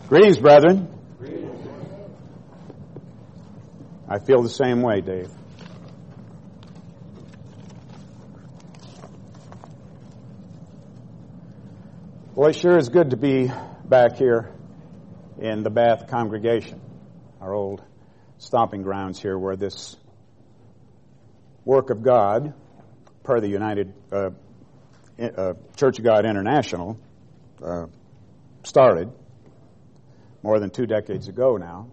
Greetings, brethren. I feel the same way, Dave. Well, it sure is good to be back here in the Bath congregation, our old stomping grounds here where this work of God, per the United Church of God International, started more than 2 decades ago now.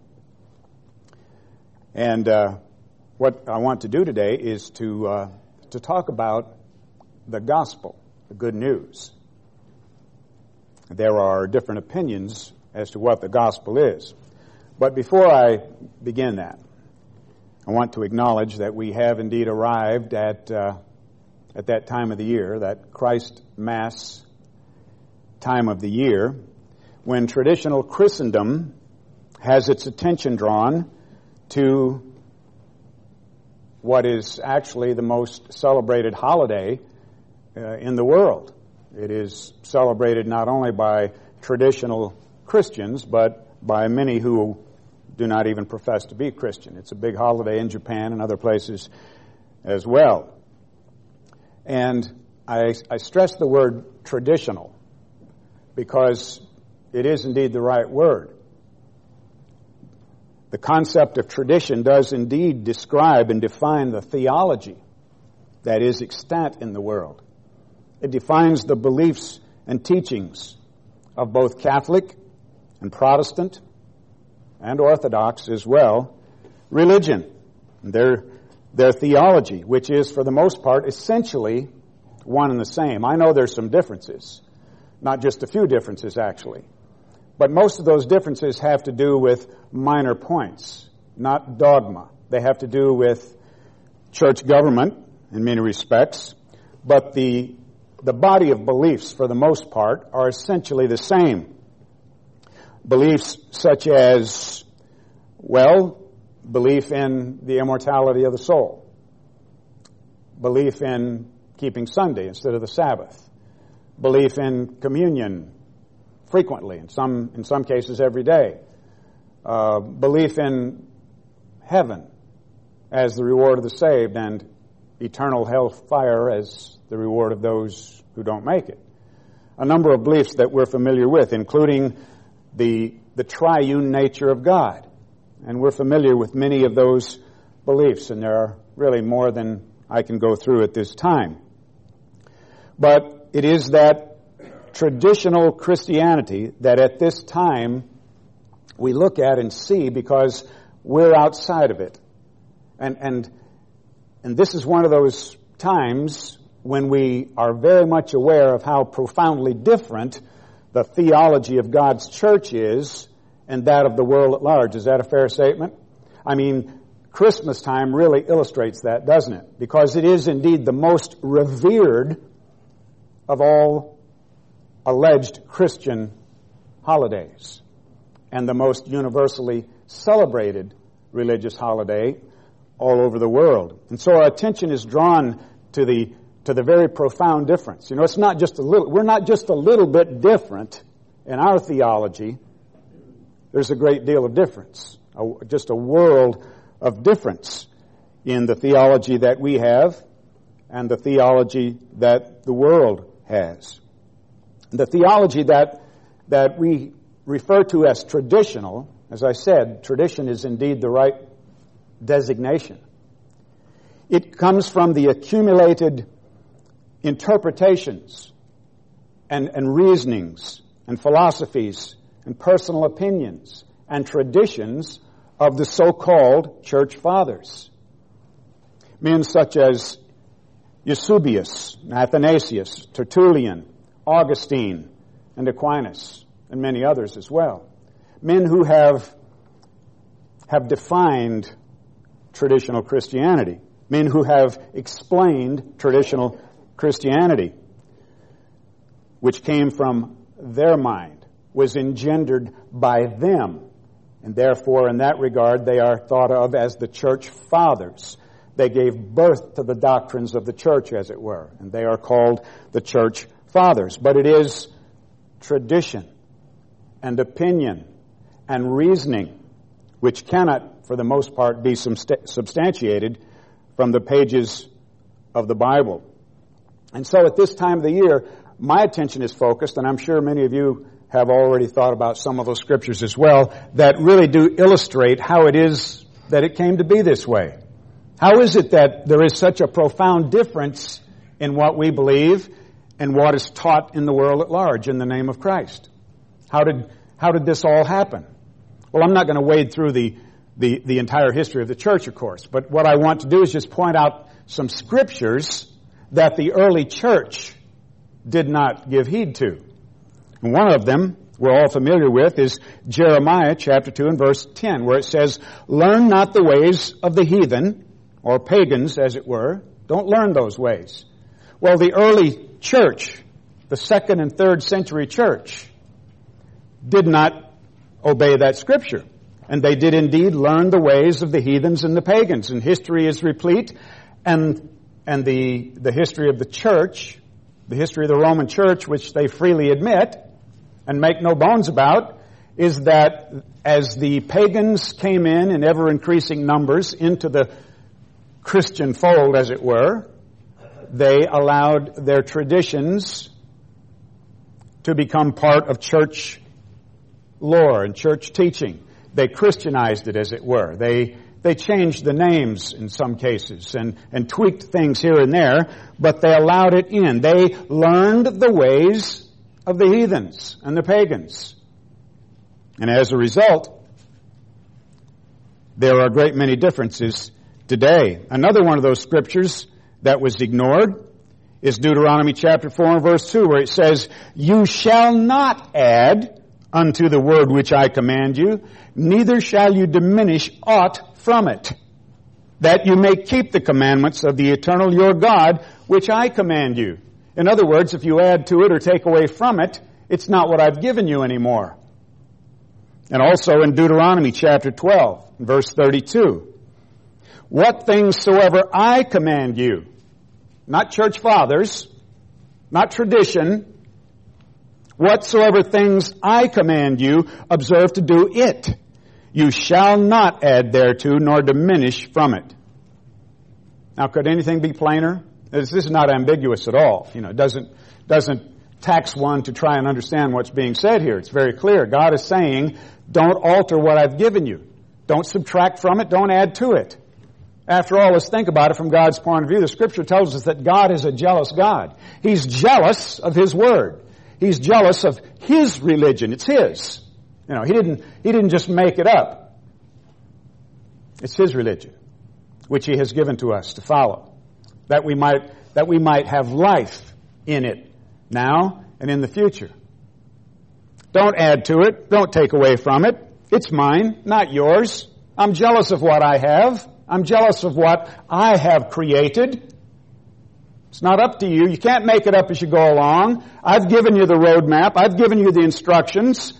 And what I want to do today is to talk about the gospel, the good news. There are different opinions as to what the gospel is. But before I begin that, I want to acknowledge that we have indeed arrived at that time of the year, that Christ Mass time of the year, when traditional Christendom has its attention drawn to what is actually the most celebrated holiday in the world. It is celebrated not only by traditional Christians, but by many who do not even profess to be Christian. It's a big holiday in Japan and other places as well. And I stress the word traditional because it is indeed the right word. The concept of tradition does indeed describe and define the theology that is extant in the world. It defines the beliefs and teachings of both Catholic and Protestant and Orthodox as well, religion, their theology, which is for the most part essentially one and the same. I know there's some differences, not just a few differences actually. But most of those differences have to do with minor points, not dogma. They have to do with church government in many respects, but the body of beliefs, for the most part, are essentially the same. Beliefs such as, belief in the immortality of the soul, belief in keeping Sunday instead of the Sabbath, belief in communion frequently, in some cases every day, belief in heaven as the reward of the saved and eternal hellfire as the reward of those who don't make it. A number of beliefs that we're familiar with, including the triune nature of God. And we're familiar with many of those beliefs, and there are really more than I can go through at this time. But it is that traditional Christianity that at this time we look at and see because we're outside of it. And this is one of those times when we are very much aware of how profoundly different the theology of God's church is and that of the world at large. Is that a fair statement? I mean, Christmas time really illustrates that, doesn't it? Because it is indeed the most revered of all alleged Christian holidays and the most universally celebrated religious holiday all over the world. And so our attention is drawn to the very profound difference. You know, it's not just we're not just a little bit different in our theology. There's a great deal of difference, just a world of difference in the theology that we have and the theology that the world has. The theology that we refer to as traditional, as I said, tradition is indeed the right designation. It comes from the accumulated interpretations and reasonings and philosophies and personal opinions and traditions of the so-called church fathers. Men such as Eusebius, Athanasius, Tertullian, Augustine, and Aquinas, and many others as well. Men who have defined traditional Christianity. Men who have explained traditional Christianity, which came from their mind, was engendered by them, and therefore in that regard they are thought of as the church fathers. They gave birth to the doctrines of the church, as it were, and they are called the church fathers. But it is tradition and opinion and reasoning, which cannot, for the most part, be substantiated from the pages of the Bible. And so at this time of the year, my attention is focused, and I'm sure many of you have already thought about some of those scriptures as well, that really do illustrate how it is that it came to be this way. How is it that there is such a profound difference in what we believe and what is taught in the world at large in the name of Christ? How did this all happen? Well, I'm not going to wade through the entire history of the church, of course, but what I want to do is just point out some scriptures that the early church did not give heed to. And one of them we're all familiar with is Jeremiah chapter 2 and verse 10, where it says, "Learn not the ways of the heathen," or pagans, as it were. Don't learn those ways. Well, the early church, the 2nd and 3rd century church, did not obey that scripture. And they did indeed learn the ways of the heathens and the pagans. And history is replete. And the history of the church, the history of the Roman church, which they freely admit and make no bones about, is that as the pagans came in ever-increasing numbers into the Christian fold, as it were, they allowed their traditions to become part of church lore and church teaching. They Christianized it, as it were. They changed the names in some cases and tweaked things here and there, but they allowed it in. They learned the ways of the heathens and the pagans. And as a result, there are a great many differences today. Another one of those scriptures that was ignored is Deuteronomy chapter 4 and verse 2, where it says, "You shall not add unto the word which I command you, neither shall you diminish aught from it, that you may keep the commandments of the eternal your God, which I command you." In other words, if you add to it or take away from it, it's not what I've given you anymore. And also in Deuteronomy chapter 12, verse 32, "What things soever I command you," not church fathers, not tradition, "whatsoever things I command you, observe to do it. You shall not add thereto, nor diminish from it." Now, could anything be plainer? This is not ambiguous at all. It doesn't tax one to try and understand what's being said here. It's very clear. God is saying, don't alter what I've given you. Don't subtract from it. Don't add to it. After all, let's think about it from God's point of view. The Scripture tells us that God is a jealous God. He's jealous of His Word. He's jealous of His religion. It's His. He didn't just make it up. It's His religion, which He has given to us to follow, that we might have life in it now and in the future. Don't add to it. Don't take away from it. It's mine, not yours. I'm jealous of what I have. I'm jealous of what I have created. It's not up to you. You can't make it up as you go along. I've given you the roadmap. I've given you the instructions.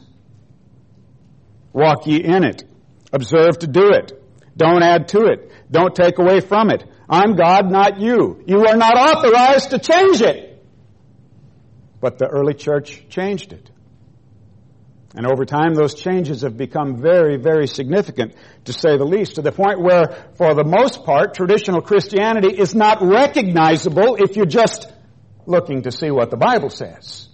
Walk ye in it. Observe to do it. Don't add to it. Don't take away from it. I'm God, not you. You are not authorized to change it. But the early church changed it. And over time, those changes have become very, very significant, to say the least, to the point where, for the most part, traditional Christianity is not recognizable if you're just looking to see what the Bible says.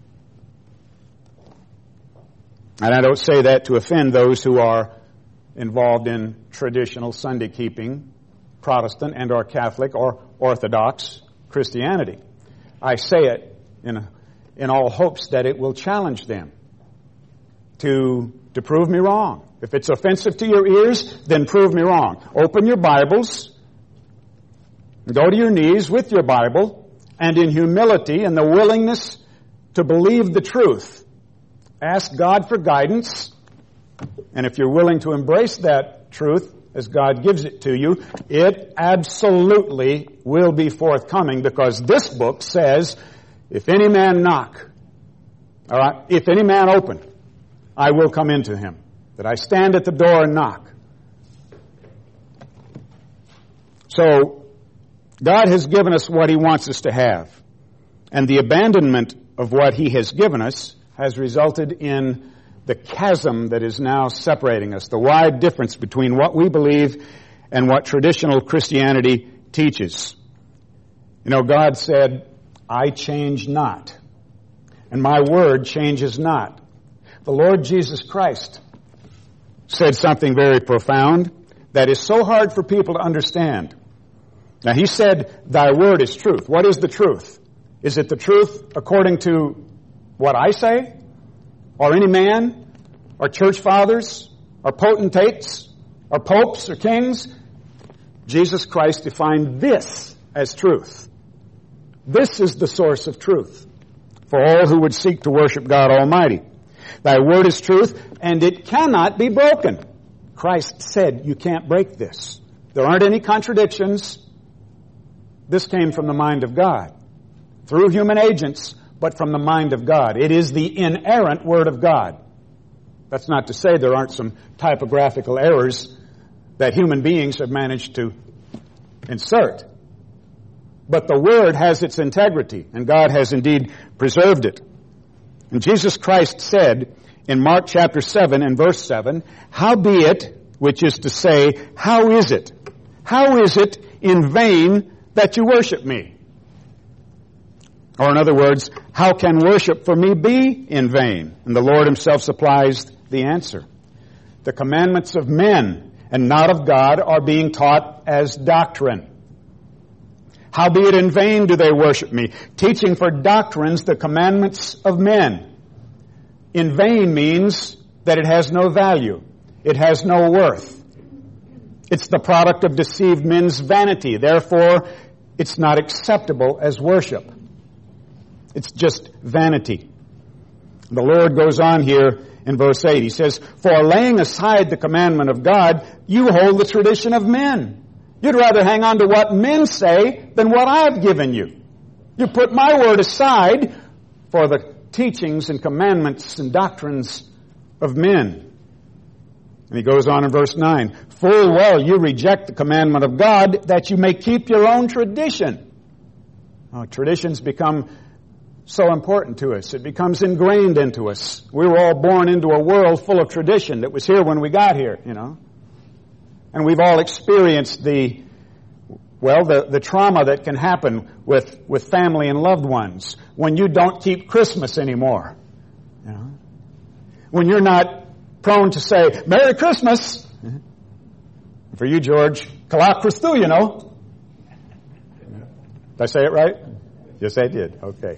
And I don't say that to offend those who are involved in traditional Sunday keeping, Protestant and or Catholic or Orthodox Christianity. I say it in all hopes that it will challenge them to prove me wrong. If it's offensive to your ears, then prove me wrong. Open your Bibles, go to your knees with your Bible, and in humility and the willingness to believe the truth, ask God for guidance. And if you're willing to embrace that truth as God gives it to you, it absolutely will be forthcoming, because this book says, if any man knock, all right, if any man open, I will come into him. That I stand at the door and knock. So, God has given us what He wants us to have. And the abandonment of what He has given us has resulted in the chasm that is now separating us, the wide difference between what we believe and what traditional Christianity teaches. You know, God said, I change not, and my word changes not. The Lord Jesus Christ said something very profound that is so hard for people to understand. Now, he said, thy word is truth. What is the truth? Is it the truth according to what I say? Or any man? Or church fathers? Or potentates? Or popes? Or kings? Jesus Christ defined this as truth. This is the source of truth for all who would seek to worship God Almighty. Thy word is truth, and it cannot be broken. Christ said you can't break this. There aren't any contradictions. This came from the mind of God. Through human agents, but from the mind of God. It is the inerrant Word of God. That's not to say there aren't some typographical errors that human beings have managed to insert. But the Word has its integrity, and God has indeed preserved it. And Jesus Christ said in Mark chapter 7 and verse 7, howbeit, which is to say, how is it? How is it in vain that you worship me? Or in other words, how can worship for me be in vain? And the Lord himself supplies the answer. The commandments of men and not of God are being taught as doctrine. Howbeit in vain do they worship me, teaching for doctrines the commandments of men. In vain means that it has no value. It has no worth. It's the product of deceived men's vanity. Therefore, it's not acceptable as worship. It's just vanity. The Lord goes on here in verse 8. He says, for laying aside the commandment of God, you hold the tradition of men. You'd rather hang on to what men say than what I've given you. You put my word aside for the teachings and commandments and doctrines of men. And he goes on in verse 9. Full well you reject the commandment of God that you may keep your own tradition. Traditions become so important to us. It becomes ingrained into us. We were all born into a world full of tradition that was here when we got here, you know. And we've all experienced the trauma that can happen with family and loved ones when you don't keep Christmas anymore. You know? When you're not prone to say, Merry Christmas. For you, George, Kalak Christu, you know. Did I say it right? Yes, I did. Okay.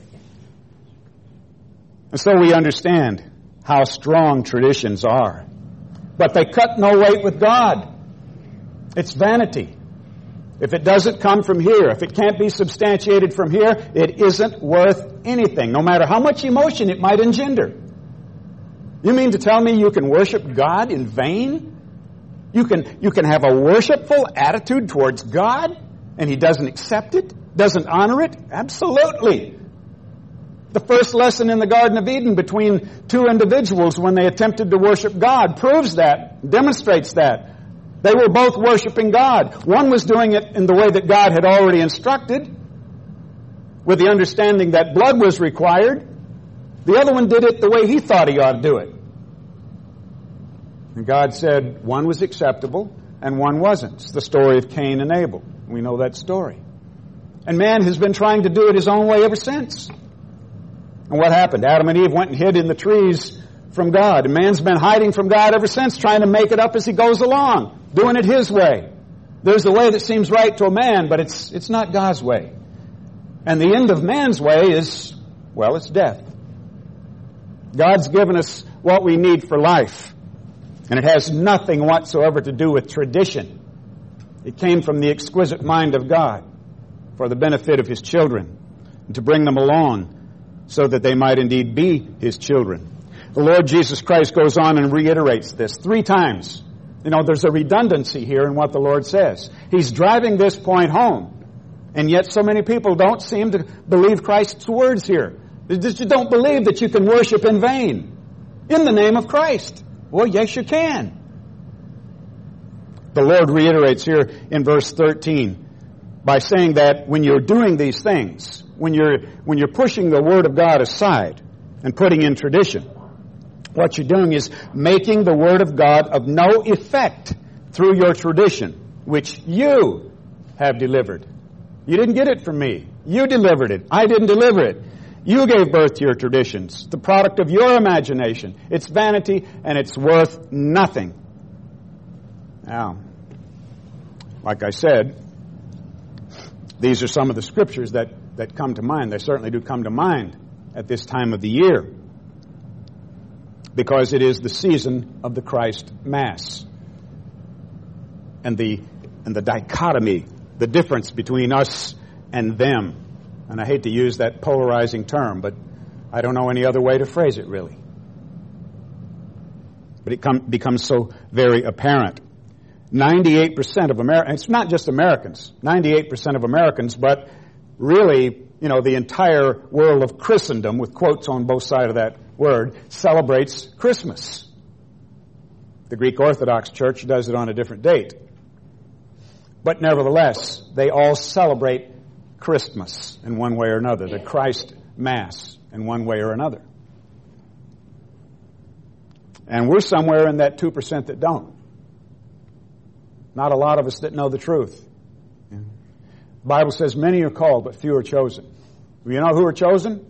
And so we understand how strong traditions are. But they cut no weight with God. It's vanity. If it doesn't come from here, if it can't be substantiated from here, it isn't worth anything, no matter how much emotion it might engender. You mean to tell me you can worship God in vain? You can have a worshipful attitude towards God, and He doesn't accept it, doesn't honor it? Absolutely. The first lesson in the Garden of Eden between two individuals when they attempted to worship God proves that, demonstrates that. They were both worshiping God. One was doing it in the way that God had already instructed, with the understanding that blood was required. The other one did it the way he thought he ought to do it. And God said one was acceptable and one wasn't. It's the story of Cain and Abel. We know that story. And man has been trying to do it his own way ever since. And what happened? Adam and Eve went and hid in the trees from God. And man's been hiding from God ever since, trying to make it up as he goes along, doing it his way. There's a way that seems right to a man, but it's not God's way. And the end of man's way is, well, it's death. God's given us what we need for life. And it has nothing whatsoever to do with tradition. It came from the exquisite mind of God for the benefit of His children and to bring them along so that they might indeed be His children. The Lord Jesus Christ goes on and reiterates this 3 times. You know, there's a redundancy here in what the Lord says. He's driving this point home. And yet so many people don't seem to believe Christ's words here. They just don't believe that you can worship in vain in the name of Christ. Well, yes, you can. The Lord reiterates here in verse 13 by saying that when you're doing these things, when you're pushing the Word of God aside and putting in tradition, What you're doing is making the Word of God of no effect through your tradition, which you have delivered. You didn't get it from me. You delivered it. I didn't deliver it. You gave birth to your traditions, the product of your imagination. It's vanity and it's worth nothing. Now, like I said, these are some of the scriptures that come to mind. They certainly do come to mind at this time of the year, because it is the season of the Christ Mass. And the dichotomy, the difference between us and them. And I hate to use that polarizing term, but I don't know any other way to phrase it, really. But it becomes so very apparent. 98% of Americans, it's not just Americans, 98% of Americans, but really, the entire world of Christendom, with quotes on both sides of that word, celebrates Christmas. The Greek Orthodox Church does it on a different date. But nevertheless, they all celebrate Christmas in one way or another, the Christ Mass in one way or another. And we're somewhere in that 2% that don't. Not a lot of us that know the truth. The Bible says many are called, but few are chosen. You know who are chosen?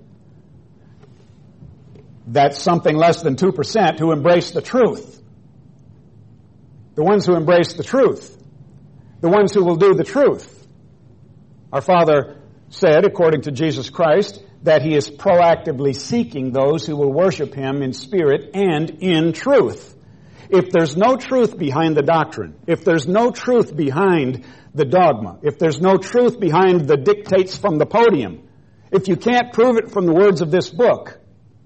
That's something less than 2% who embrace the truth. The ones who embrace the truth. The ones who will do the truth. Our Father said, according to Jesus Christ, that He is proactively seeking those who will worship Him in spirit and in truth. If there's no truth behind the doctrine, if there's no truth behind the dogma, if there's no truth behind the dictates from the podium, if you can't prove it from the words of this book,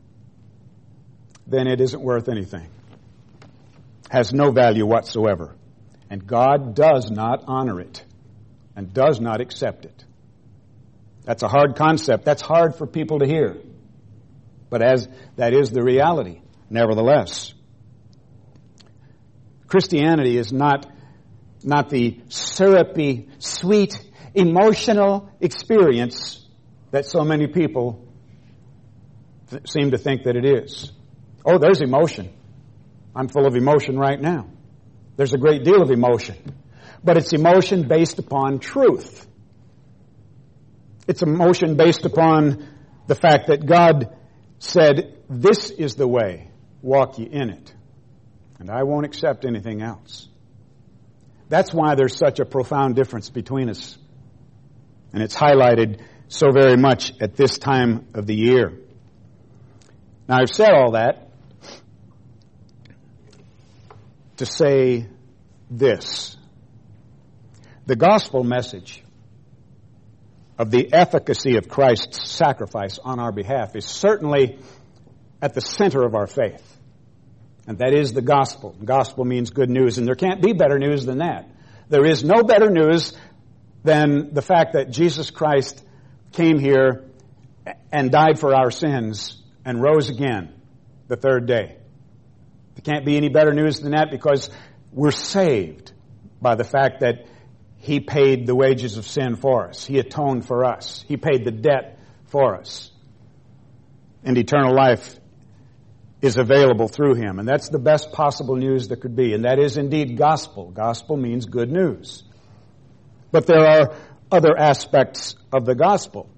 then it isn't worth anything. Has no value whatsoever. And God does not honor it and does not accept it. That's a hard concept. That's hard for people to hear. But that is the reality, nevertheless. Christianity is not the syrupy, sweet, emotional experience that so many people seem to think that it is. Oh, there's emotion. I'm full of emotion right now. There's a great deal of emotion. But it's emotion based upon truth. It's emotion based upon the fact that God said, "This is the way, walk ye in it. And I won't accept anything else." That's why there's such a profound difference between us. And it's highlighted so very much at this time of the year. Now, I've said all that to say this. The gospel message of the efficacy of Christ's sacrifice on our behalf is certainly at the center of our faith. And that is the gospel. Gospel means good news, and there can't be better news than that. There is no better news than the fact that Jesus Christ came here and died for our sins and rose again the third day. There can't be any better news than that, because we're saved by the fact that He paid the wages of sin for us. He atoned for us. He paid the debt for us. And eternal life is available through Him. And that's the best possible news there could be. And that is indeed gospel. Gospel means good news. But there are other aspects of the gospel.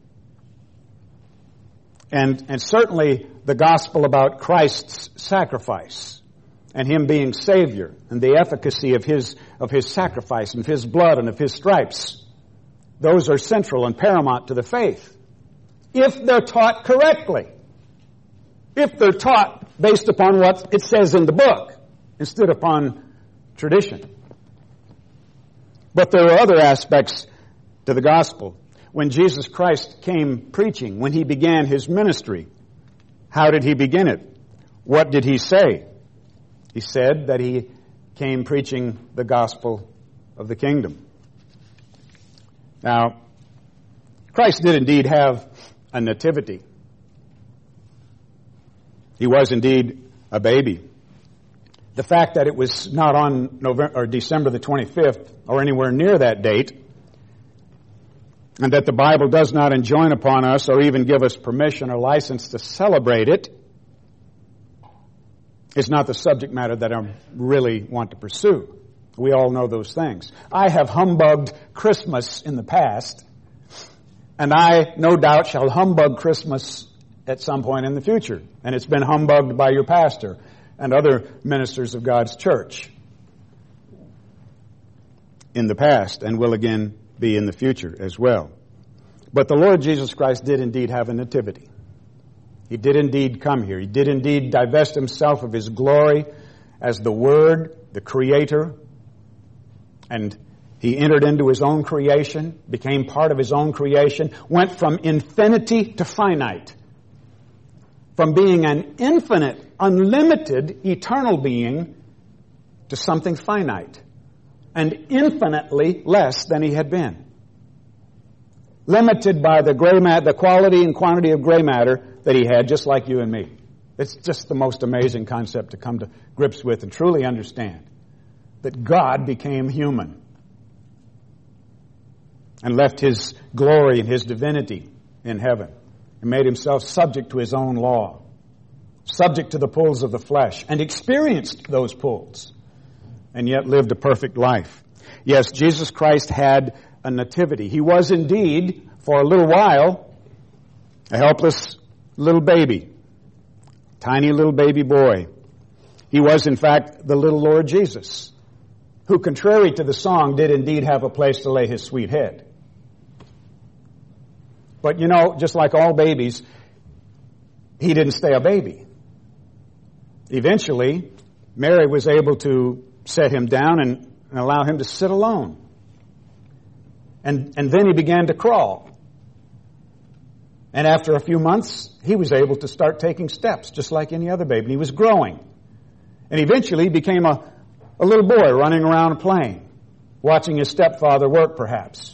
And certainly the gospel about Christ's sacrifice and Him being Savior and the efficacy of His sacrifice and of His blood and of His stripes. Those are central and paramount to the faith, if they're taught correctly. If they're taught based upon what it says in the book, instead upon tradition. But there are other aspects to the gospel. When Jesus Christ came preaching, when He began His ministry, how did He begin it? What did He say? He said that He came preaching the gospel of the kingdom. Now, Christ did indeed have a nativity. He was indeed a baby. The fact that it was not on November or December the 25th or anywhere near that date, and that the Bible does not enjoin upon us or even give us permission or license to celebrate it, It's not the subject matter that I really want to pursue. We all know those things. I have humbugged Christmas in the past, and I, no doubt, shall humbug Christmas at some point in the future. And it's been humbugged by your pastor and other ministers of God's church in the past, and will again be in the future as well. But the Lord Jesus Christ did indeed have a nativity. He did indeed come here. He did indeed divest himself of his glory as the Word, the Creator, and he entered into his own creation, became part of his own creation, went from infinity to finite, from being an infinite, unlimited, eternal being to something finite and infinitely less than he had been. Limited by the quality and quantity of gray matter that he had, just like you and me. It's just the most amazing concept to come to grips with and truly understand. That God became human and left his glory and his divinity in heaven and made himself subject to his own law, subject to the pulls of the flesh, and experienced those pulls, and yet lived a perfect life. Yes, Jesus Christ had a nativity. He was indeed, for a little while, a helpless little baby, tiny little baby boy. He was, in fact, the little Lord Jesus, who, contrary to the song, did indeed have a place to lay his sweet head. But you know, just like all babies, he didn't stay a baby. Eventually, Mary was able to set him down and allow him to sit alone. And then he began to crawl. And after a few months, he was able to start taking steps, just like any other baby. And he was growing. And eventually he became a little boy running around playing, watching his stepfather work, perhaps.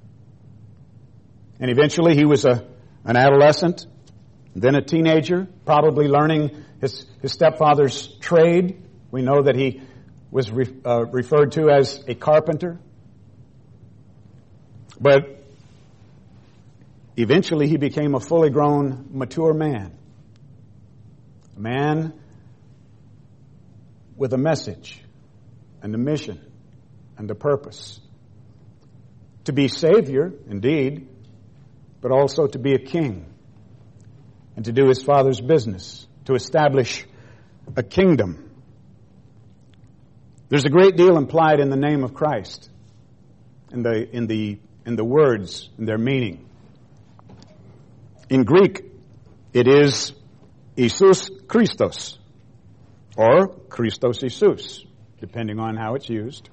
And eventually he was an adolescent, then a teenager, probably learning his stepfather's trade. We know that he was referred to as a carpenter. But eventually he became a fully grown, mature man. A man with a message and a mission and a purpose. To be Savior, indeed, but also to be a king and to do his Father's business, to establish a kingdom. There's a great deal implied in the name of Christ, in the words and their meaning. In Greek, it is Isus Christos, or Christos Isus, depending on how it's used.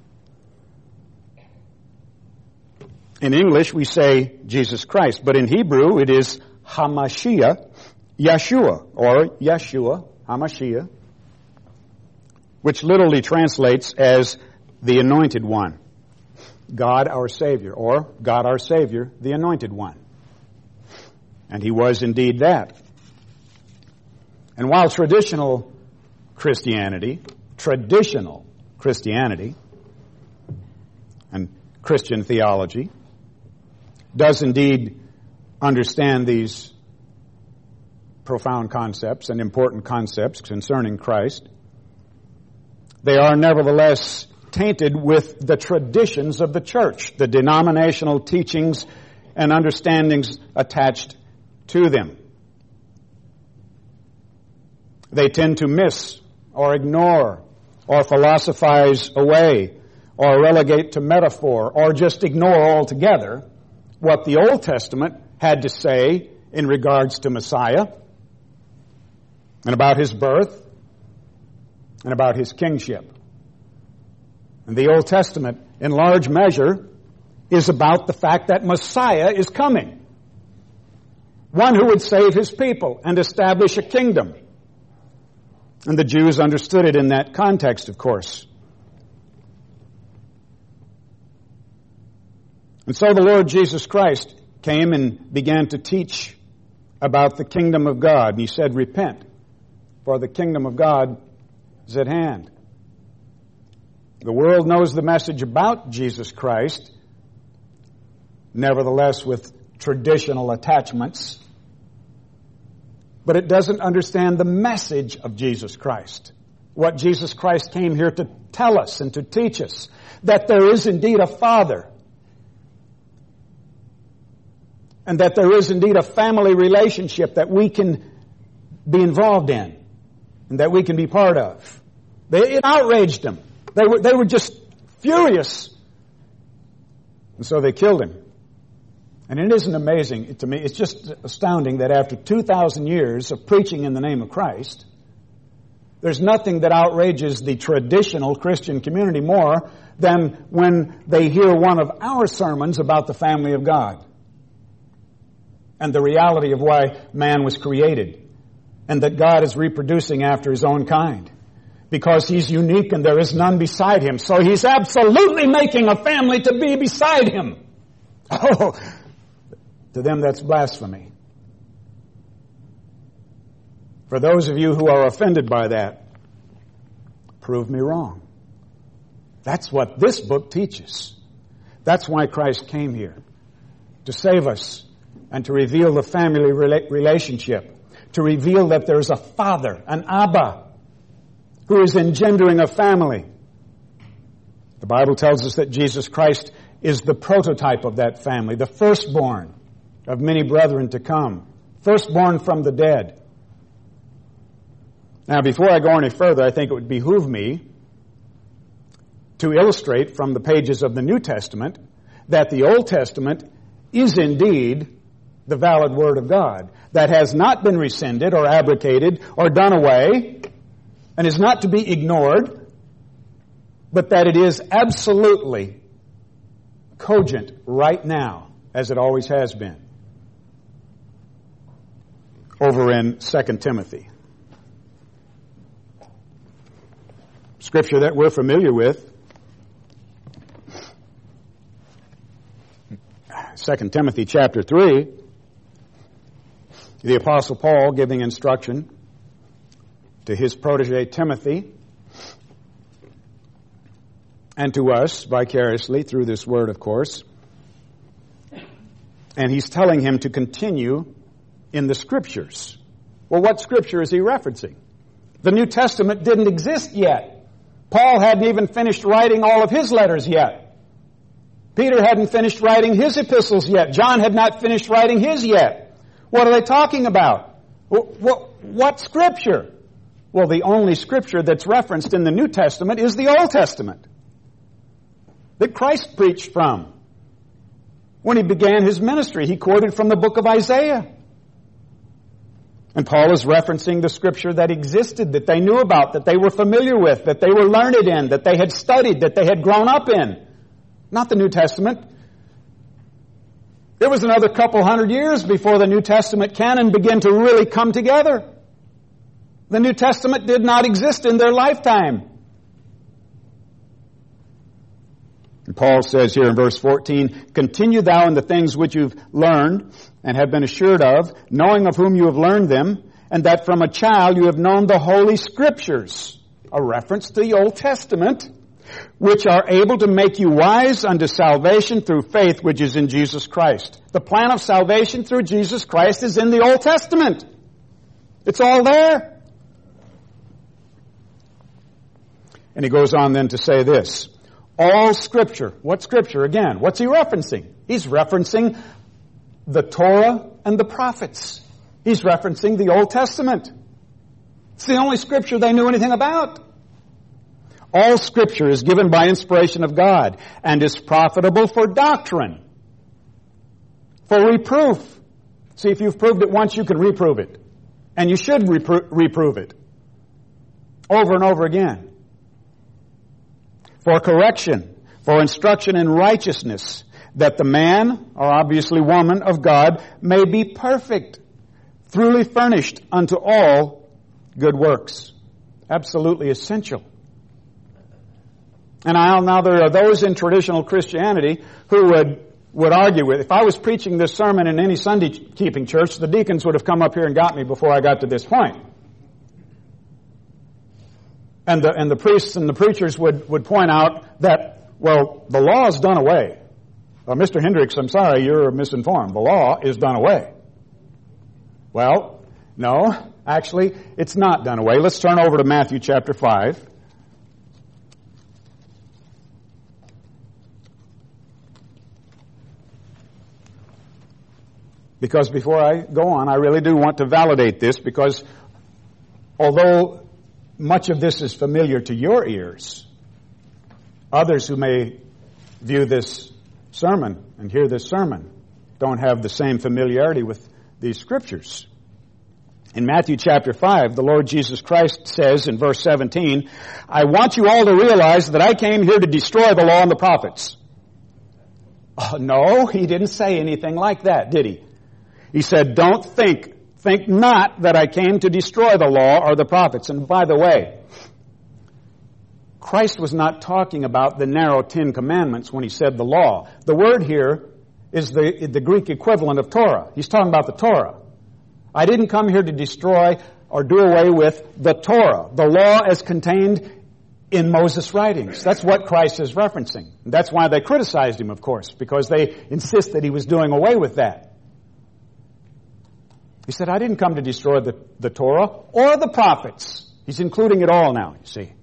In English, we say Jesus Christ, but in Hebrew, it is Hamashiach, Yeshua, or Yeshua, Hamashiach, which literally translates as the Anointed One. God our Savior, or God our Savior, the Anointed One. And he was indeed that. And while traditional Christianity and Christian theology does indeed understand these profound concepts and important concepts concerning Christ, they are nevertheless tainted with the traditions of the church, the denominational teachings and understandings attached to them. They tend to miss or ignore or philosophize away or relegate to metaphor or just ignore altogether what the Old Testament had to say in regards to Messiah and about his birth and about his kingship. And the Old Testament, in large measure, is about the fact that Messiah is coming. One who would save his people and establish a kingdom. And the Jews understood it in that context, of course. And so the Lord Jesus Christ came and began to teach about the kingdom of God. And he said, repent, for the kingdom of God is at hand. The world knows the message about Jesus Christ, nevertheless with traditional attachments, but it doesn't understand the message of Jesus Christ. what Jesus Christ came here to tell us and to teach us, that there is indeed a Father, and that there is indeed a family relationship that we can be involved in and that we can be part of. It outraged them. They were just furious. And so they killed him. And it isn't amazing to me, it's just astounding that after 2,000 years of preaching in the name of Christ, there's nothing that outrages the traditional Christian community more than when they hear one of our sermons about the family of God and the reality of why man was created and that God is reproducing after His own kind because He's unique and there is none beside Him. So He's absolutely making a family to be beside Him. Oh, to them that's blasphemy. For those of you who are offended by that, prove me wrong. That's what this book teaches. That's why Christ came here, to save us and to reveal the family relationship, to reveal that there's a Father, an Abba, who is engendering a family. The Bible tells us that Jesus Christ is the prototype of that family, the firstborn of many brethren to come, firstborn from the dead. Now, before I go any further, I think it would behoove me to illustrate from the pages of the New Testament that the Old Testament is indeed the valid Word of God, that has not been rescinded or abrogated or done away and is not to be ignored, but that it is absolutely cogent right now, as it always has been. Over in 2 Timothy. Scripture that we're familiar with. 2 Timothy chapter 3. The Apostle Paul giving instruction to his protege Timothy and to us vicariously through this word, of course. And he's telling him to continue in the Scriptures. Well, what Scripture is he referencing? The New Testament didn't exist yet. Paul hadn't even finished writing all of his letters yet. Peter hadn't finished writing his epistles yet. John had not finished writing his yet. What are they talking about? What Scripture? Well, the only Scripture that's referenced in the New Testament is the Old Testament that Christ preached from. When He began His ministry, He quoted from the book of Isaiah. And Paul is referencing the Scripture that existed, that they knew about, that they were familiar with, that they were learned in, that they had studied, that they had grown up in. Not the New Testament. There was another couple hundred years before the New Testament canon began to really come together. The New Testament did not exist in their lifetime. And Paul says here in verse 14, "Continue thou in the things which you've learned and have been assured of, knowing of whom you have learned them, and that from a child you have known the Holy Scriptures," a reference to the Old Testament, "which are able to make you wise unto salvation through faith which is in Jesus Christ." The plan of salvation through Jesus Christ is in the Old Testament. It's all there. And he goes on then to say this, all Scripture. What Scripture? Again, what's he referencing? He's referencing the Torah and the prophets. He's referencing the Old Testament. It's the only Scripture they knew anything about. All Scripture is given by inspiration of God and is profitable for doctrine, for reproof. See, if you've proved it once, you can reprove it. And you should reprove it over and over again. For correction, for instruction in righteousness, that the man, or obviously woman of God, may be perfect, truly furnished unto all good works. Absolutely essential. And now there are those in traditional Christianity who would argue with, if I was preaching this sermon in any Sunday keeping church, the deacons would have come up here and got me before I got to this point. And the priests and the preachers would point out that, well, the law is done away. Mr. Hendricks, I'm sorry, you're misinformed. The law is done away. Well, no. Actually, it's not done away. Let's turn over to Matthew chapter 5. Because before I go on, I really do want to validate this, because although much of this is familiar to your ears, others who may view this sermon and hear this sermon don't have the same familiarity with these scriptures. In Matthew chapter 5, the Lord Jesus Christ says in verse 17, "I want you all to realize that I came here to destroy the law and the prophets." Oh, no, he didn't say anything like that, did he? He said, "Don't think not that I came to destroy the law or the prophets." And by the way, Christ was not talking about the narrow 10 commandments when he said the law. The word here is the Greek equivalent of Torah. He's talking about the Torah. I didn't come here to destroy or do away with the Torah, the law as contained in Moses' writings. That's what Christ is referencing. And that's why they criticized him, of course, because they insist that he was doing away with that. He said, "I didn't come to destroy the Torah or the prophets." He's including it all now, you see.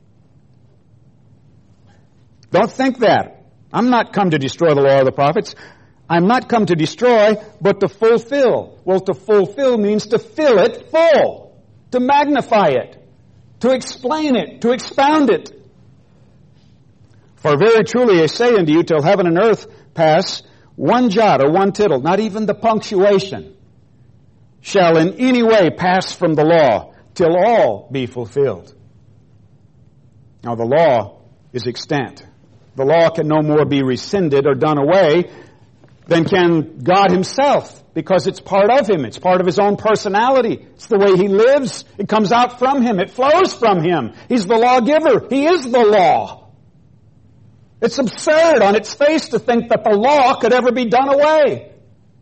Don't think that. I'm not come to destroy the law or the prophets. I'm not come to destroy, but to fulfill. Well, to fulfill means to fill it full, to magnify it, to explain it, to expound it. "For very truly I say unto you, till heaven and earth pass, one jot or one tittle," not even the punctuation, "shall in any way pass from the law, till all be fulfilled." Now the law is extant. The law can no more be rescinded or done away than can God himself, because it's part of him. It's part of his own personality. It's the way he lives. It comes out from him. It flows from him. He's the lawgiver. He is the law. It's absurd on its face to think that the law could ever be done away.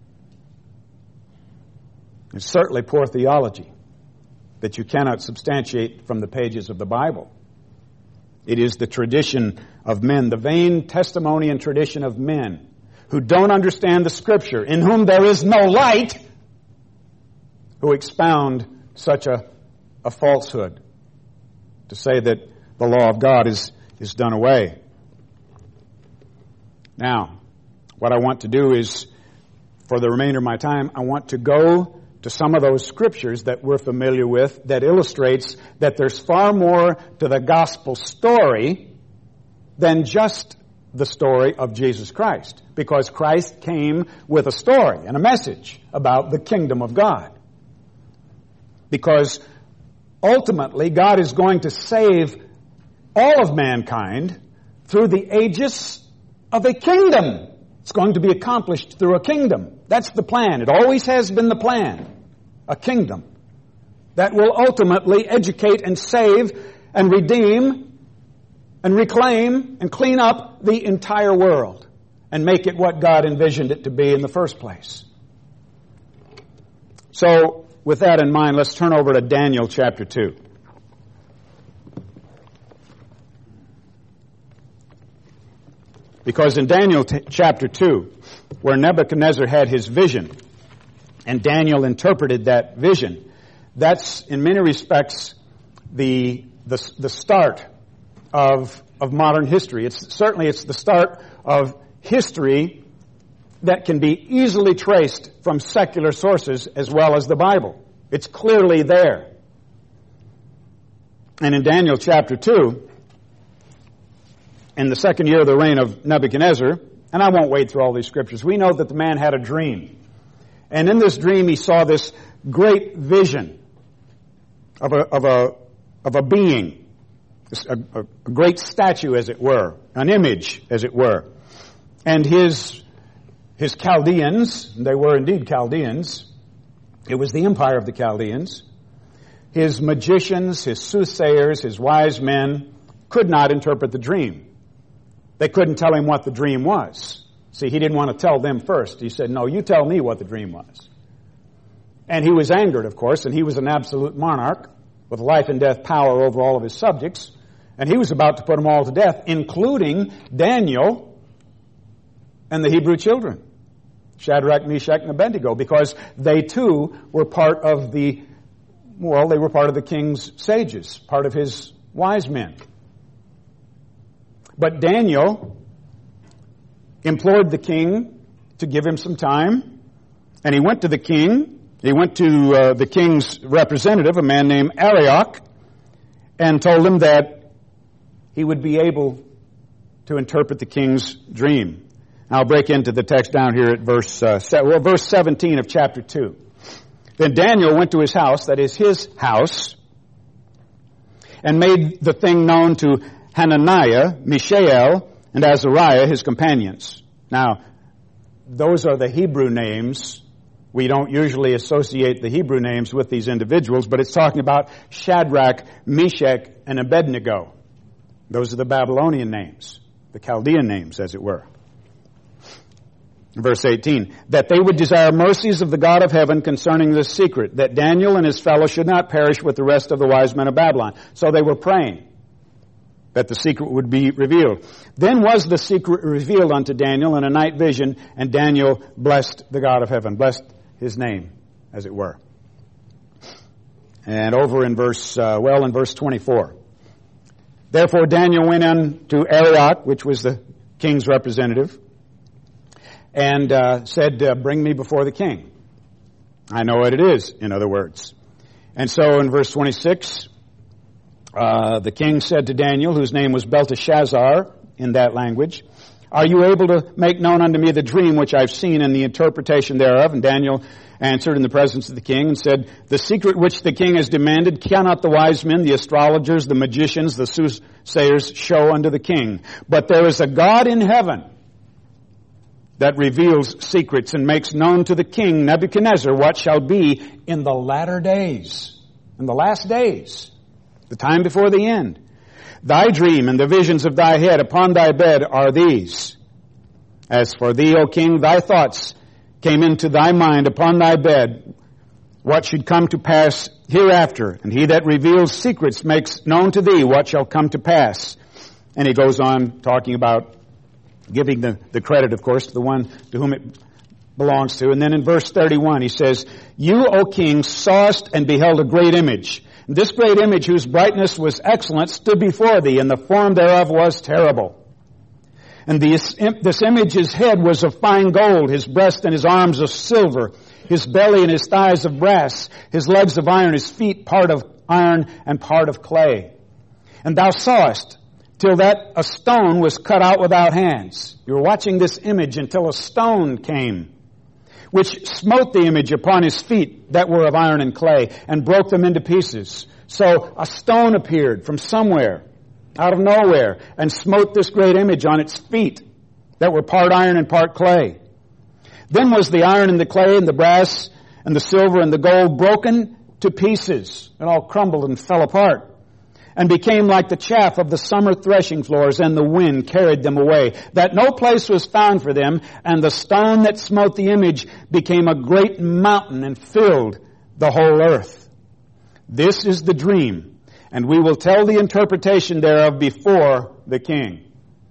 It's certainly poor theology that you cannot substantiate from the pages of the Bible. It is the tradition of men, the vain testimony and tradition of men who don't understand the Scripture, in whom there is no light, who expound such a falsehood, to say that the law of God is done away. Now, what I want to do is, for the remainder of my time, I want to go to some of those scriptures that we're familiar with that illustrates that there's far more to the gospel story than just the story of Jesus Christ. Because Christ came with a story and a message about the kingdom of God. Because ultimately God is going to save all of mankind through the aegis of a kingdom. It's going to be accomplished through a kingdom. That's the plan. It always has been the plan. A kingdom that will ultimately educate and save and redeem and reclaim and clean up the entire world and make it what God envisioned it to be in the first place. So, with that in mind, let's turn over to Daniel chapter 2. Because in Daniel chapter 2, where Nebuchadnezzar had his vision, and Daniel interpreted that vision, that's in many respects the start of modern history. It's the start of history that can be easily traced from secular sources as well as the Bible. It's clearly there. And in Daniel chapter 2, in the second year of the reign of Nebuchadnezzar, and I won't wade through all these scriptures, we know that the man had a dream. And in this dream he saw this great vision of a being, a great statue as it were, an image as it were. And his Chaldeans, they were indeed Chaldeans, it was the empire of the Chaldeans, his magicians, his soothsayers, his wise men could not interpret the dream. They couldn't tell him what the dream was. See, he didn't want to tell them first. He said, "No, you tell me what the dream was." And he was angered, of course, and he was an absolute monarch with life and death power over all of his subjects. And he was about to put them all to death, including Daniel and the Hebrew children, Shadrach, Meshach, and Abednego, because they too were part of the Well, they were part of the king's sages, part of his wise men. But Daniel implored the king to give him some time, and he went to the king. He went to the king's representative, a man named Arioch, and told him that he would be able to interpret the king's dream. I'll break into the text down here at verse 17 of chapter 2. Then Daniel went to his house, that is his house, and made the thing known to Hananiah, Mishael, and Azariah, his companions. Now, those are the Hebrew names. We don't usually associate the Hebrew names with these individuals, but it's talking about Shadrach, Meshach, and Abednego. Those are the Babylonian names, the Chaldean names, as it were. Verse 18, that they would desire mercies of the God of heaven concerning this secret, that Daniel and his fellows should not perish with the rest of the wise men of Babylon. So they were praying that the secret would be revealed. Then was the secret revealed unto Daniel in a night vision, and Daniel blessed the God of heaven, blessed his name, as it were. And over in verse 24. Therefore Daniel went in to Arioch, which was the king's representative, and said, bring me before the king. I know what it is, in other words. And so in verse 26, the king said to Daniel, whose name was Belteshazzar in that language, are you able to make known unto me the dream which I've seen and the interpretation thereof? And Daniel answered in the presence of the king and said, the secret which the king has demanded cannot the wise men, the astrologers, the magicians, the soothsayers show unto the king. But there is a God in heaven that reveals secrets and makes known to the king Nebuchadnezzar what shall be in the latter days, in the last days, the time before the end. Thy dream and the visions of thy head upon thy bed are these. As for thee, O king, thy thoughts came into thy mind upon thy bed, what should come to pass hereafter. And he that reveals secrets makes known to thee what shall come to pass. And he goes on talking about giving the credit, of course, to the one to whom it belongs to. And then in verse 31, he says, you, O king, sawest and beheld a great image. This great image, whose brightness was excellent, stood before thee, and the form thereof was terrible. And this image's head was of fine gold, his breast and his arms of silver, his belly and his thighs of brass, his legs of iron, his feet part of iron and part of clay. And thou sawest till that a stone was cut out without hands. You were watching this image until a stone came, which smote the image upon his feet that were of iron and clay, and broke them into pieces. So a stone appeared from somewhere, out of nowhere, and smote this great image on its feet that were part iron and part clay. Then was the iron and the clay and the brass and the silver and the gold broken to pieces. It all crumbled and fell apart, and became like the chaff of the summer threshing floors, and the wind carried them away, that no place was found for them, and the stone that smote the image became a great mountain and filled the whole earth. This is the dream, and we will tell the interpretation thereof before the king.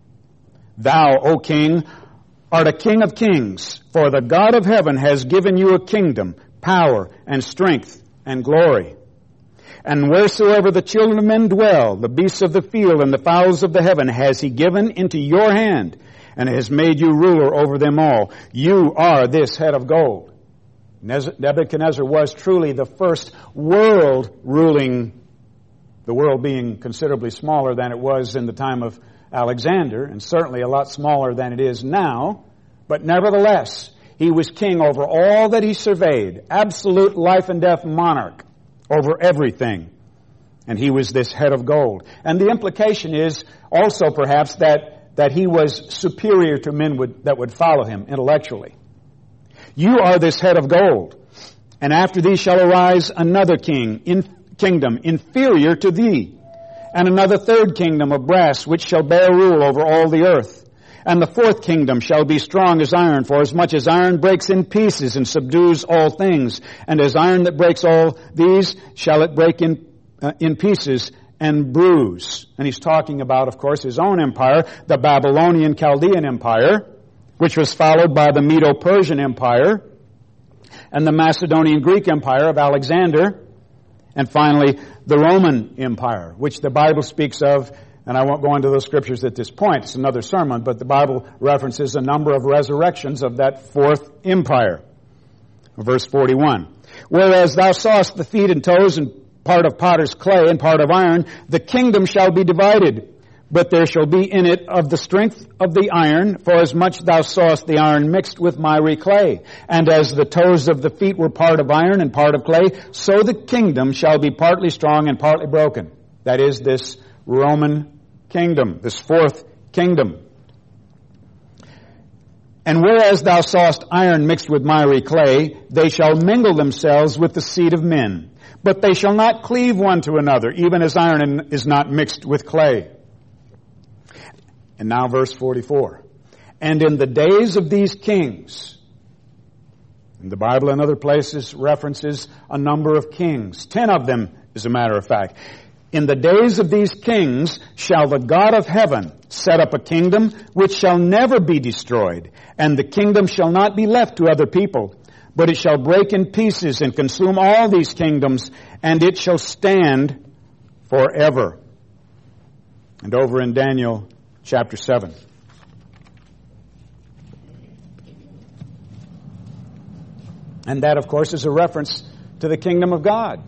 Thou, O king, art a king of kings, for the God of heaven has given you a kingdom, power, and strength, and glory. And wheresoever the children of men dwell, the beasts of the field and the fowls of the heaven has he given into your hand, and has made you ruler over them all. You are this head of gold. Nebuchadnezzar was truly the first world ruling, the world being considerably smaller than it was in the time of Alexander, and certainly a lot smaller than it is now. But nevertheless, he was king over all that he surveyed, absolute life and death monarch over everything. And he was this head of gold. And the implication is also perhaps that he was superior to men that would follow him intellectually. You are this head of gold, and after thee shall arise another kingdom inferior to thee, and another third kingdom of brass, which shall bear rule over all the earth. And the fourth kingdom shall be strong as iron, for as much as iron breaks in pieces and subdues all things, and as iron that breaks all these, shall it break in pieces and bruise. And he's talking about, of course, his own empire, the Babylonian Chaldean Empire, which was followed by the Medo-Persian Empire and the Macedonian Greek Empire of Alexander, And finally, the Roman Empire, which the Bible speaks of, and I won't go into those scriptures at this point. It's another sermon, but the Bible references a number of resurrections of that fourth empire. Verse 41. Whereas thou sawest the feet and toes and part of potter's clay and part of iron, the kingdom shall be divided. But there shall be in it of the strength of the iron, for as much thou sawest the iron mixed with miry clay. And as the toes of the feet were part of iron and part of clay, so the kingdom shall be partly strong and partly broken. That is this Roman kingdom, this fourth kingdom. And whereas thou sawest iron mixed with miry clay, they shall mingle themselves with the seed of men. But they shall not cleave one to another, even as iron is not mixed with clay. And now verse 44. And in the days of these kings, and the Bible in other places references a number of kings, 10 of them as a matter of fact. In the days of these kings shall the God of heaven set up a kingdom which shall never be destroyed, and the kingdom shall not be left to other people, but it shall break in pieces and consume all these kingdoms, and it shall stand forever. And over in Daniel chapter 7. And that, of course, is a reference to the kingdom of God.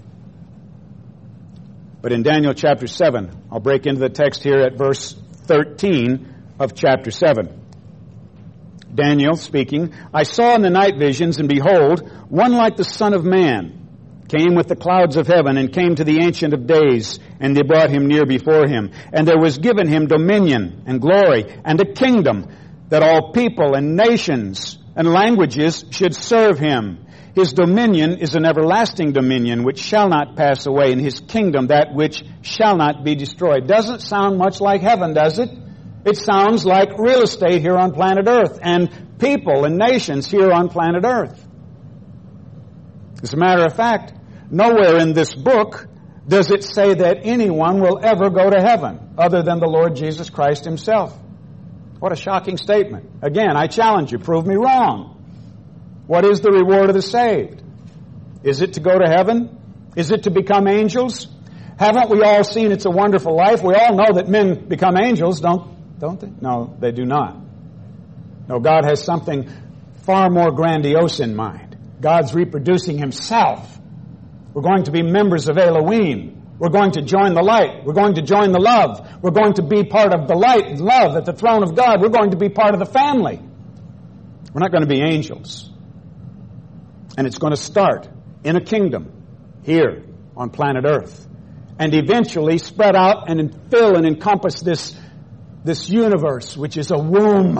But in Daniel chapter 7, I'll break into the text here at verse 13 of chapter 7. Daniel speaking, I saw in the night visions, and behold, one like the Son of Man came with the clouds of heaven and came to the Ancient of Days, and they brought him near before him. And there was given him dominion and glory and a kingdom, that all people and nations and languages should serve him. His dominion is an everlasting dominion which shall not pass away, and his kingdom that which shall not be destroyed. Doesn't sound much like heaven, does it? It sounds like real estate here on planet Earth and people and nations here on planet Earth. As a matter of fact, nowhere in this book does it say that anyone will ever go to heaven other than the Lord Jesus Christ himself. What a shocking statement. Again, I challenge you, prove me wrong. What is the reward of the saved? Is it to go to heaven? Is it to become angels? Haven't we all seen It's a Wonderful Life? We all know that men become angels, don't they? No, they do not. No, God has something far more grandiose in mind. God's reproducing himself. We're going to be members of Elohim. We're going to join the light. We're going to join the love. We're going to be part of the light and love at the throne of God. We're going to be part of the family. We're not going to be angels. And it's going to start in a kingdom here on planet Earth, and eventually spread out and fill and encompass this universe, which is a womb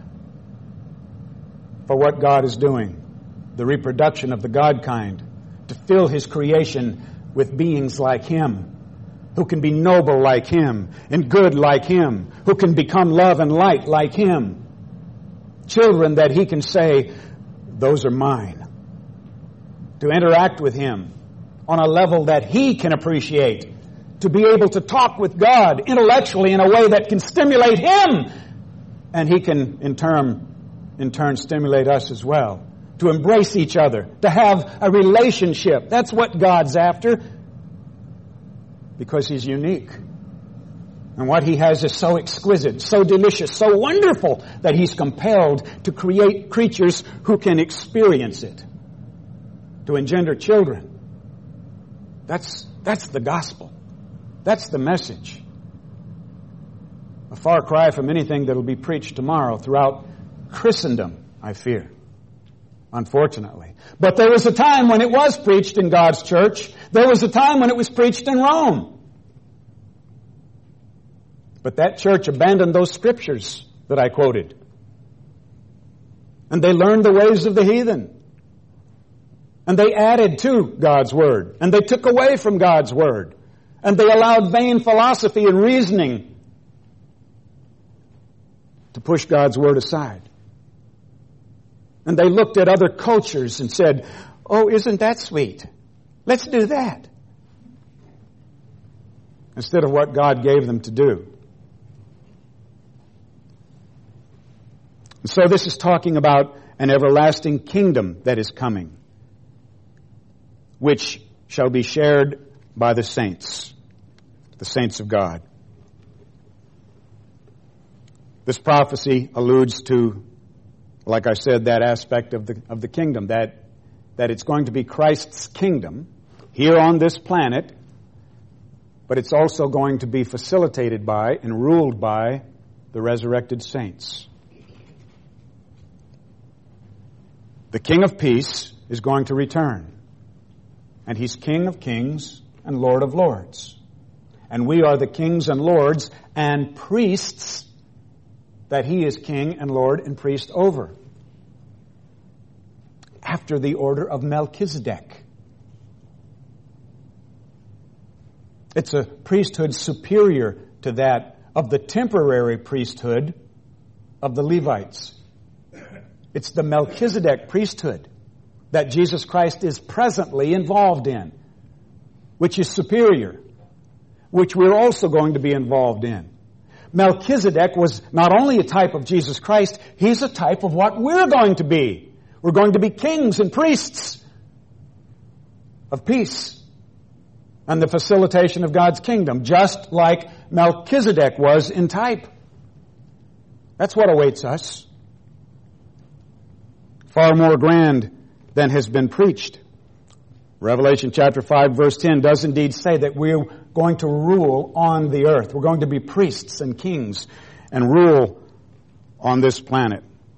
for what God is doing, the reproduction of the God kind, to fill his creation with beings like him, who can be noble like him and good like him, who can become love and light like him. Children that he can say, those are mine. To interact with him on a level that he can appreciate. To be able to talk with God intellectually in a way that can stimulate him. And he can, in turn, stimulate us as well. To embrace each other. To have a relationship. That's what God's after. Because he's unique. And what he has is so exquisite, so delicious, so wonderful that he's compelled to create creatures who can experience it. To engender children. That's the gospel. That's the message. A far cry from anything that will be preached tomorrow throughout Christendom, I fear. Unfortunately. But there was a time when it was preached in God's church. There was a time when it was preached in Rome. But that church abandoned those scriptures that I quoted. And they learned the ways of the heathen. And they added to God's Word. And they took away from God's Word. And they allowed vain philosophy and reasoning to push God's Word aside. And they looked at other cultures and said, oh, isn't that sweet? Let's do that. Instead of what God gave them to do. And so this is talking about an everlasting kingdom that is coming, which shall be shared by the saints of God. This prophecy alludes to, like I said, that aspect of the kingdom, that it's going to be Christ's kingdom here on this planet, but it's also going to be facilitated by and ruled by the resurrected saints. The King of Peace is going to return, and He's King of kings and Lord of lords. And we are the kings and lords and priests that He is King and Lord and priest over, after the order of Melchizedek. It's a priesthood superior to that of the temporary priesthood of the Levites. It's the Melchizedek priesthood that Jesus Christ is presently involved in, which is superior, which we're also going to be involved in. Melchizedek was not only a type of Jesus Christ, he's a type of what we're going to be. We're going to be kings and priests of peace and the facilitation of God's kingdom, just like Melchizedek was in type. That's what awaits us. Far more grand than has been preached. Revelation chapter 5 verse 10 does indeed say that we're going to rule on the earth. We're going to be priests and kings and rule on this planet.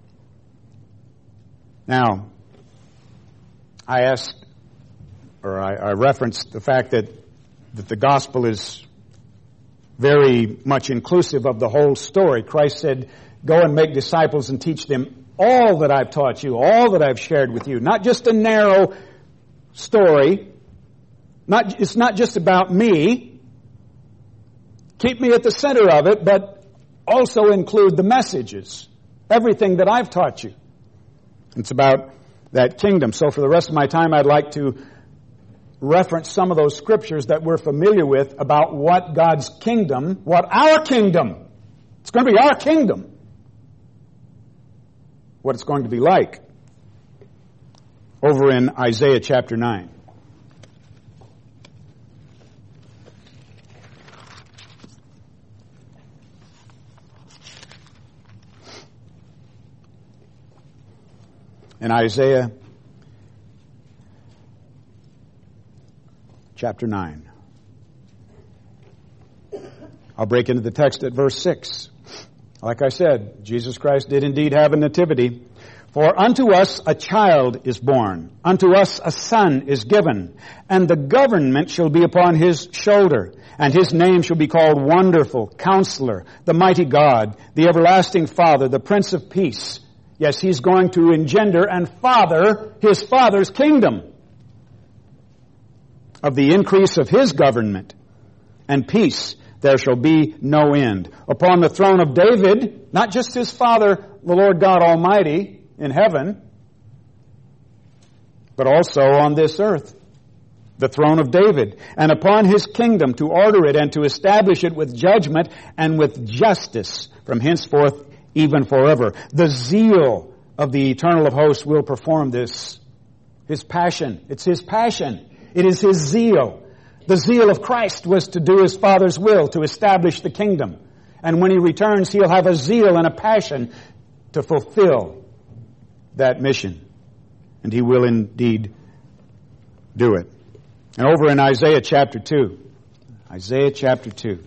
Now, I referenced the fact that the gospel is very much inclusive of the whole story. Christ said, "Go and make disciples and teach them all that I've taught you, all that I've shared with you." Not just a narrow story. It's not just about me. Keep me at the center of it, but also include the messages, everything that I've taught you. It's about that kingdom. So for the rest of my time, I'd like to reference some of those scriptures that we're familiar with about what God's kingdom, what our kingdom, it's going to be our kingdom, what it's going to be like. Over in Isaiah chapter 9. In Isaiah chapter 9. I'll break into the text at verse 6. Like I said, Jesus Christ did indeed have a nativity. "For unto us a child is born, unto us a son is given, and the government shall be upon His shoulder, and His name shall be called Wonderful, Counselor, the Mighty God, the Everlasting Father, the Prince of Peace." Yes, He's going to engender and father His Father's kingdom. "Of the increase of His government and peace there shall be no end. Upon the throne of David," not just His Father, the Lord God Almighty in heaven, but also on this earth, the throne of David, "and upon His kingdom to order it and to establish it with judgment and with justice from henceforth even forever." The zeal of the Eternal of hosts will perform this. His passion. It's His passion. It is His zeal. The zeal of Christ was to do His Father's will, to establish the kingdom. And when He returns, He'll have a zeal and a passion to fulfill that mission. And He will indeed do it. And over in Isaiah chapter 2. Isaiah chapter 2.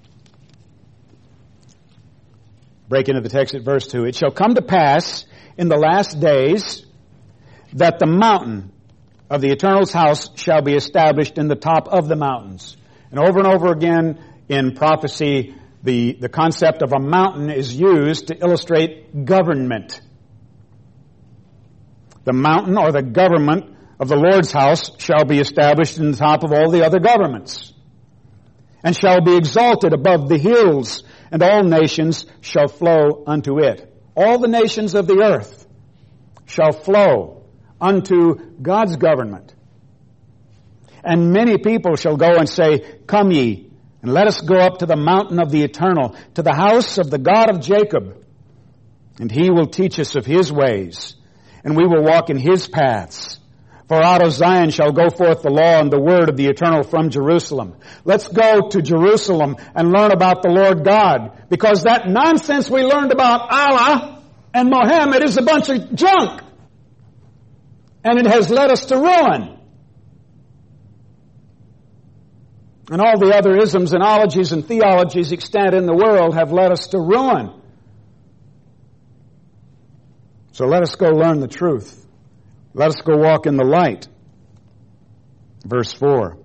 Break into the text at verse 2. "It shall come to pass in the last days that the mountain of the Eternal's house shall be established in the top of the mountains." And over again in prophecy, the concept of a mountain is used to illustrate government. "The mountain or the government of the Lord's house shall be established in the top of all the other governments, and shall be exalted above the hills, and all nations shall flow unto it." All the nations of the earth shall flow unto God's government. "And many people shall go and say, Come ye, and let us go up to the mountain of the Eternal, to the house of the God of Jacob. And He will teach us of His ways, and we will walk in His paths. For out of Zion shall go forth the law and the word of the eternal from Jerusalem. Let's go to Jerusalem and learn about the Lord God, because that nonsense we learned about Allah and Muhammad is a bunch of junk. And it has led us to ruin. And all the other isms and ologies and theologies extant in the world have led us to ruin. So let us go learn the truth. Let us go walk in the light. Verse 4.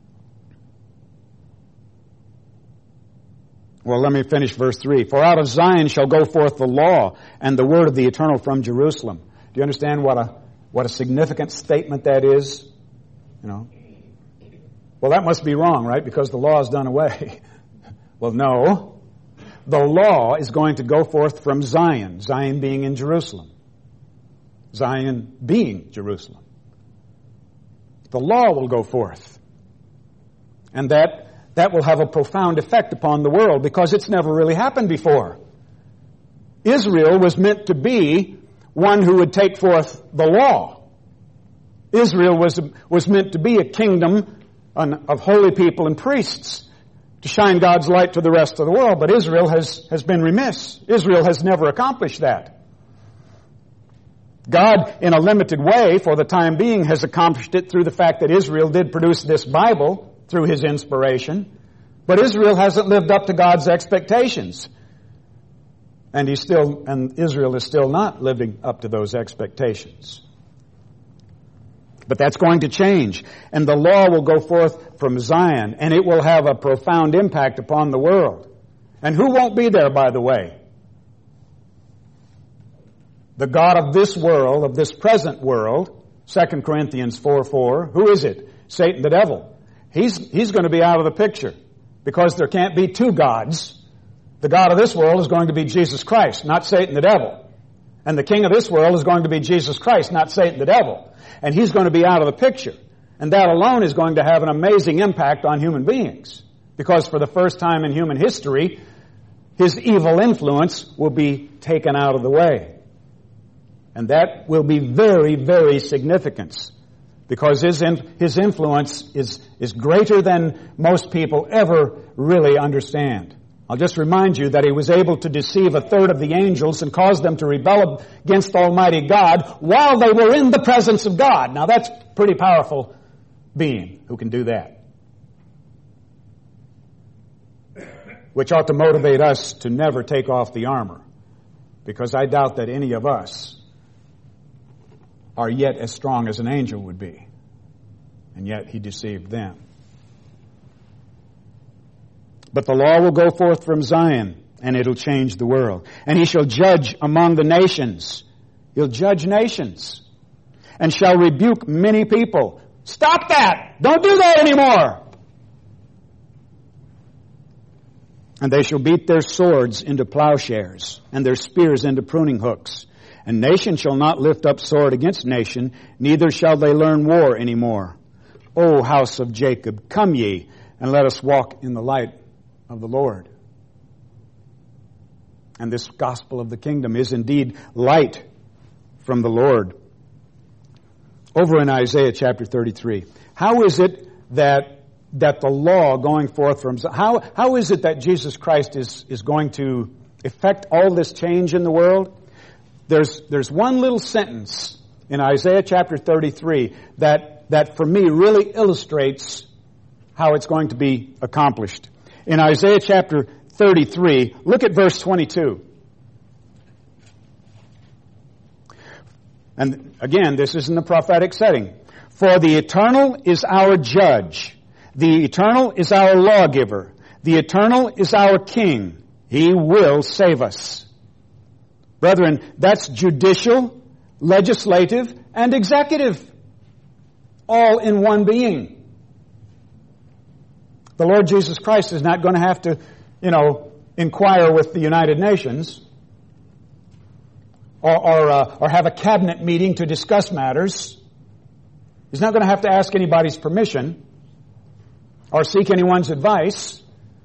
Well, let me finish verse 3. For out of Zion shall go forth the law and the word of the eternal from Jerusalem. Do you understand what a significant statement that is? You know. Well, that must be wrong, right? Because the law is done away. Well, no. The law is going to go forth from Zion. Zion being in Jerusalem. Zion being Jerusalem. The law will go forth. And that will have a profound effect upon the world, because it's never really happened before. Israel was meant to be one who would take forth the law. Israel was meant to be a kingdom of holy people and priests to shine God's light to the rest of the world. But Israel has been remiss. Israel has never accomplished that. God, in a limited way, for the time being, has accomplished it through the fact that Israel did produce this Bible through His inspiration. But Israel hasn't lived up to God's expectations. And Israel is still not living up to those expectations. But that's going to change. And the law will go forth from Zion, and it will have a profound impact upon the world. And who won't be there, by the way? The God of this world, of this present world, 2 Corinthians 4:4. Who is it? Satan, the devil. He's going to be out of the picture, because there can't be two gods. The God of this world is going to be Jesus Christ, not Satan the devil. And the king of this world is going to be Jesus Christ, not Satan the devil. And he's going to be out of the picture. And that alone is going to have an amazing impact on human beings. Because for the first time in human history, his evil influence will be taken out of the way. And that will be very, very significant. Because his influence is greater than most people ever really understand. I'll just remind you that he was able to deceive a third of the angels and cause them to rebel against Almighty God while they were in the presence of God. Now that's a pretty powerful being who can do that. Which ought to motivate us to never take off the armor. Because I doubt that any of us are yet as strong as an angel would be. And yet he deceived them. But the law will go forth from Zion, and it'll change the world. And he shall judge among the nations. He'll judge nations. And shall rebuke many people. Stop that! Don't do that anymore! And they shall beat their swords into plowshares, and their spears into pruning hooks. And nation shall not lift up sword against nation, neither shall they learn war any more. O house of Jacob, come ye, and let us walk in the light of the Lord. And this gospel of the kingdom is indeed light from the Lord. Over in Isaiah chapter 33, how is it that the law going forth from... How is it that Jesus Christ is going to effect all this change in the world? There's one little sentence in Isaiah chapter 33 that for me really illustrates how it's going to be accomplished. In Isaiah chapter 33, look at verse 22. And again, this is in the prophetic setting. For the eternal is our judge. The eternal is our lawgiver. The eternal is our king. He will save us. Brethren, that's judicial, legislative, and executive. All in one being. The Lord Jesus Christ is not going to have to, inquire with the United Nations or have a cabinet meeting to discuss matters. He's not going to have to ask anybody's permission or seek anyone's advice.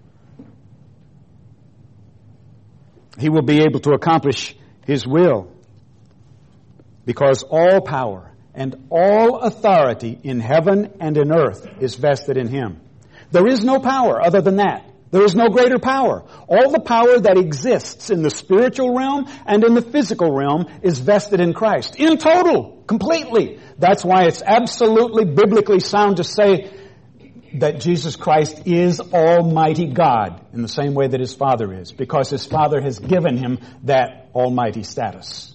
He will be able to accomplish His will, because all power and all authority in heaven and in earth is vested in Him. There is no power other than that. There is no greater power. All the power that exists in the spiritual realm and in the physical realm is vested in Christ. In total, completely. That's why it's absolutely biblically sound to say that Jesus Christ is Almighty God in the same way that His Father is, because His Father has given Him that almighty status.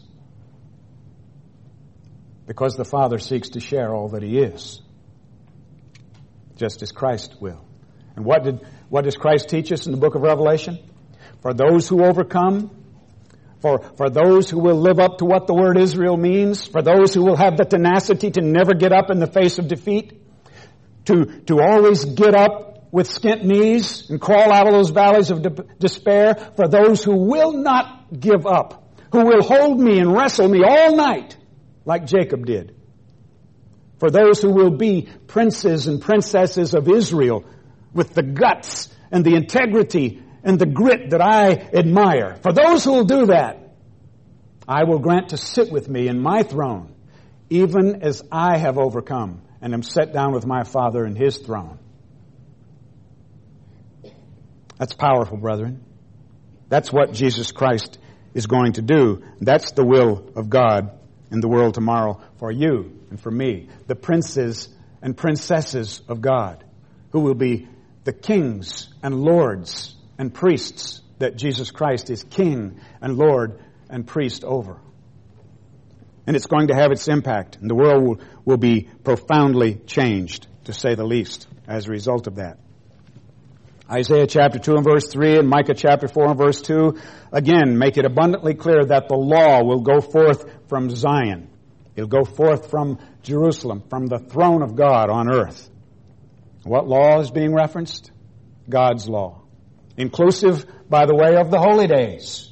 Because the Father seeks to share all that He is, just as Christ will. And what does Christ teach us in the book of Revelation? For those who overcome, for those who will live up to what the word Israel means, for those who will have the tenacity to never get up in the face of defeat, to always get up with skint knees and crawl out of those valleys of despair, for those who will not give up, who will hold me and wrestle me all night, like Jacob did. For those who will be princes and princesses of Israel, with the guts and the integrity and the grit that I admire. For those who will do that, I will grant to sit with me in my throne, even as I have overcome and am set down with my Father in His throne. That's powerful, brethren. That's what Jesus Christ is going to do. That's the will of God in the world tomorrow for you and for me, the princes and princesses of God, who will be the kings and lords and priests that Jesus Christ is King and Lord and priest over. And it's going to have its impact, and the world will be profoundly changed, to say the least, as a result of that. Isaiah chapter 2 and verse 3 and Micah chapter 4 and verse 2, again, make it abundantly clear that the law will go forth from Zion. It'll go forth from Jerusalem, from the throne of God on earth. What law is being referenced? God's law. Inclusive, by the way, of the holy days.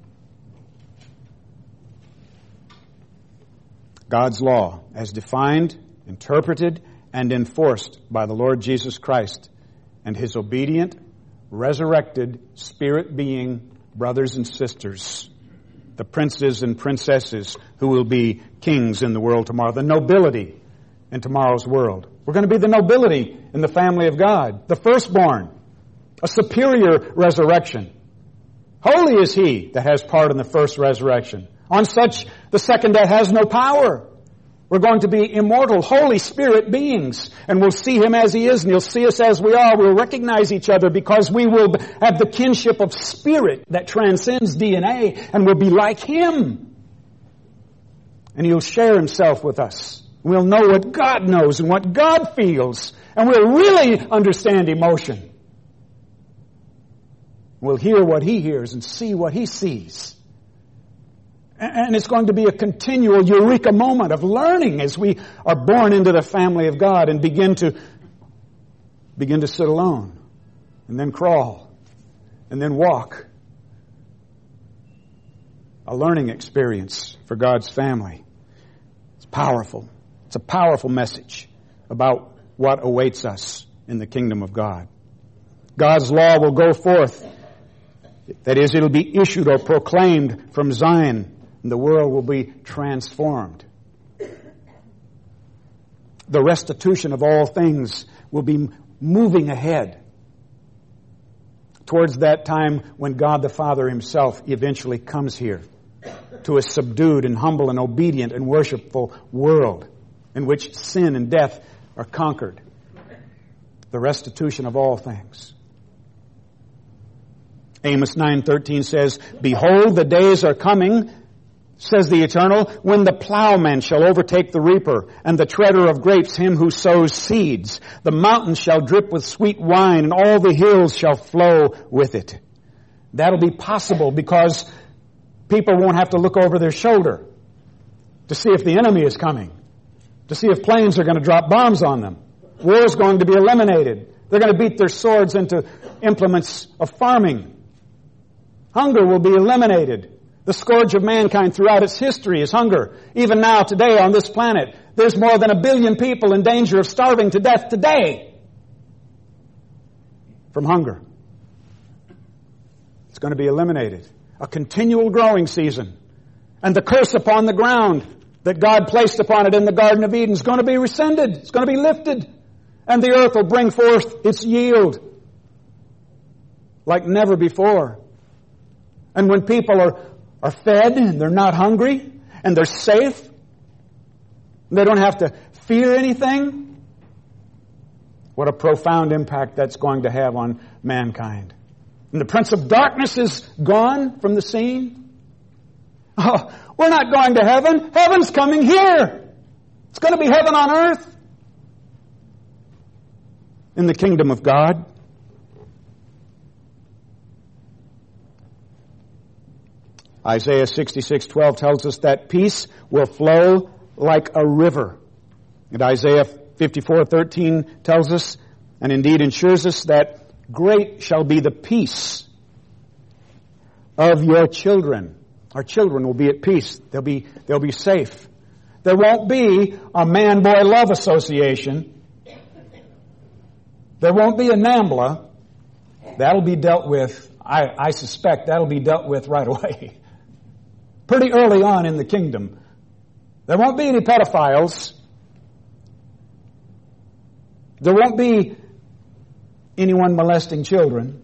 God's law, as defined, interpreted, and enforced by the Lord Jesus Christ and His obedient, resurrected, spirit-being brothers and sisters, the princes and princesses who will be kings in the world tomorrow, the nobility in tomorrow's world. We're going to be the nobility in the family of God, the firstborn, a superior resurrection. Holy is he that has part in the first resurrection. On such, the second death has no power. We're going to be immortal, Holy Spirit beings, and we'll see Him as He is, and He'll see us as we are. We'll recognize each other because we will have the kinship of spirit that transcends DNA, and we'll be like Him. And He'll share Himself with us. We'll know what God knows and what God feels, and we'll really understand emotion. We'll hear what He hears and see what He sees. And it's going to be a continual eureka moment of learning as we are born into the family of God and begin to sit alone, and then crawl, and then walk. A learning experience for God's family. It's powerful. It's a powerful message about what awaits us in the kingdom of God. God's law will go forth. That is, it'll be issued or proclaimed from Zion, and the world will be transformed. The restitution of all things will be moving ahead towards that time when God the Father Himself eventually comes here to a subdued and humble and obedient and worshipful world in which sin and death are conquered. The restitution of all things. Amos 9:13 says, "Behold, the days are coming, says the Eternal, when the plowman shall overtake the reaper, and the treader of grapes him who sows seeds. The mountains shall drip with sweet wine, and all the hills shall flow with it." That'll be possible because people won't have to look over their shoulder to see if the enemy is coming, to see if planes are going to drop bombs on them. War is going to be eliminated. They're going to beat their swords into implements of farming. Hunger will be eliminated. The scourge of mankind throughout its history is hunger. Even now, today, on this planet, there's more than 1 billion people in danger of starving to death today from hunger. It's going to be eliminated. A continual growing season. And the curse upon the ground that God placed upon it in the Garden of Eden is going to be rescinded. It's going to be lifted. And the earth will bring forth its yield like never before. And when people are fed and they're not hungry and they're safe, they don't have to fear anything, what a profound impact that's going to have on mankind. And the prince of darkness is gone from the scene. Oh, we're not going to heaven. Heaven's coming here. It's going to be heaven on earth. In the kingdom of God. Isaiah 66:12 tells us that peace will flow like a river. And Isaiah 54:13 tells us, and indeed ensures us, that great shall be the peace of your children. Our children will be at peace. They'll be safe. There won't be a man-boy love association. There won't be a NAMBLA. That'll be dealt with, I suspect that'll be dealt with right away. Pretty early on in the kingdom. There won't be any pedophiles. There won't be anyone molesting children.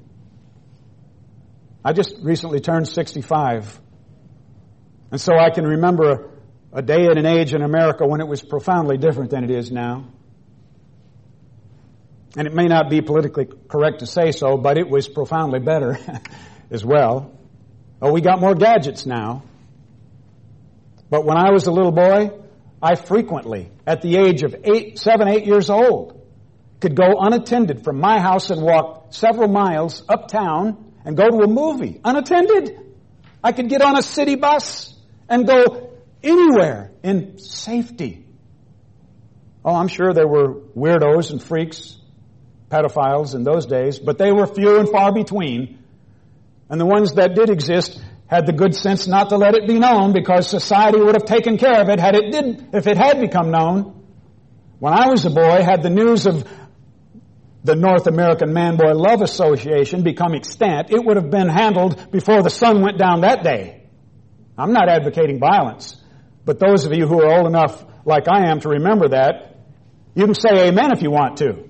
I just recently turned 65. And so I can remember a day and an age in America when it was profoundly different than it is now. And it may not be politically correct to say so, but it was profoundly better as well. Oh, we got more gadgets now. But when I was a little boy, I frequently, at the age of 7, 8 years old, could go unattended from my house and walk several miles uptown and go to a movie, unattended. I could get on a city bus and go anywhere in safety. Oh, I'm sure there were weirdos and freaks, pedophiles in those days, but they were few and far between. And the ones that did exist had the good sense not to let it be known, because society would have taken care of it if it had become known. When I was a boy, had the news of the North American Man-Boy Love Association become extant, it would have been handled before the sun went down that day. I'm not advocating violence, but those of you who are old enough, like I am, to remember that, you can say amen if you want to.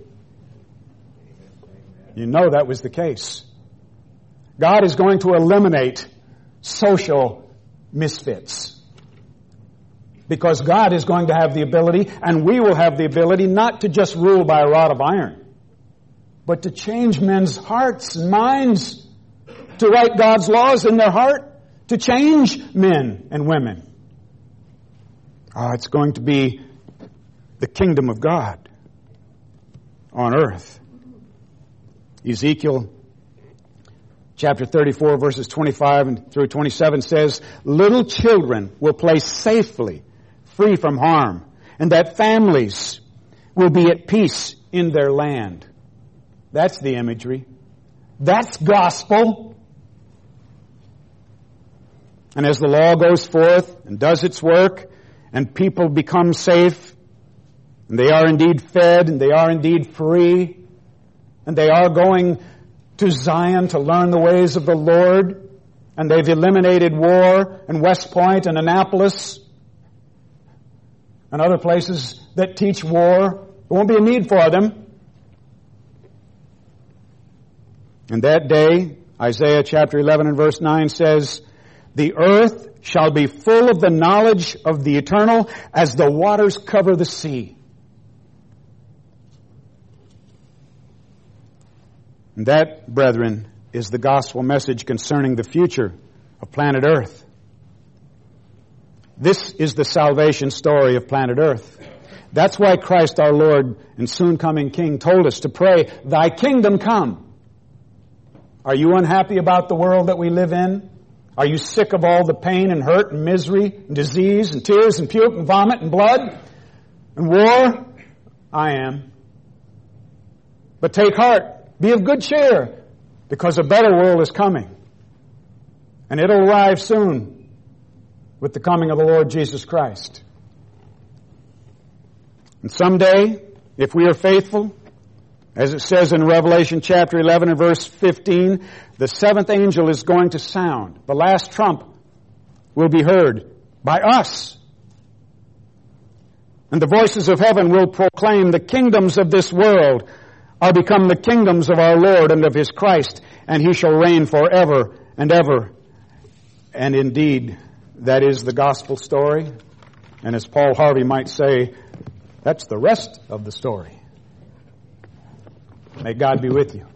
You know that was the case. God is going to eliminate social misfits, because God is going to have the ability, and we will have the ability, not to just rule by a rod of iron, but to change men's hearts and minds, to write God's laws in their heart, to change men and women. It's going to be the kingdom of God on earth. Ezekiel chapter 34, verses 25 through 27 says, little children will play safely, free from harm, and that families will be at peace in their land. That's the imagery. That's gospel. And as the law goes forth and does its work, and people become safe, and they are indeed fed, and they are indeed free, and they are going to Zion to learn the ways of the Lord, and they've eliminated war in West Point and Annapolis and other places that teach war. There won't be a need for them. And that day, Isaiah chapter 11 and verse 9 says, the earth shall be full of the knowledge of the eternal as the waters cover the sea. And that, brethren, is the gospel message concerning the future of planet Earth. This is the salvation story of planet Earth. That's why Christ our Lord and soon coming King told us to pray, thy kingdom come. Are you unhappy about the world that we live in? Are you sick of all the pain and hurt and misery and disease and tears and puke and vomit and blood and war? I am. But take heart. Be of good cheer, because a better world is coming. And it'll arrive soon with the coming of the Lord Jesus Christ. And someday, if we are faithful, as it says in Revelation chapter 11 and verse 15, the seventh angel is going to sound. The last trump will be heard by us. And the voices of heaven will proclaim, the kingdoms of this world are become the kingdoms of our Lord and of His Christ, and He shall reign forever and ever. And indeed, that is the gospel story. And as Paul Harvey might say, that's the rest of the story. May God be with you.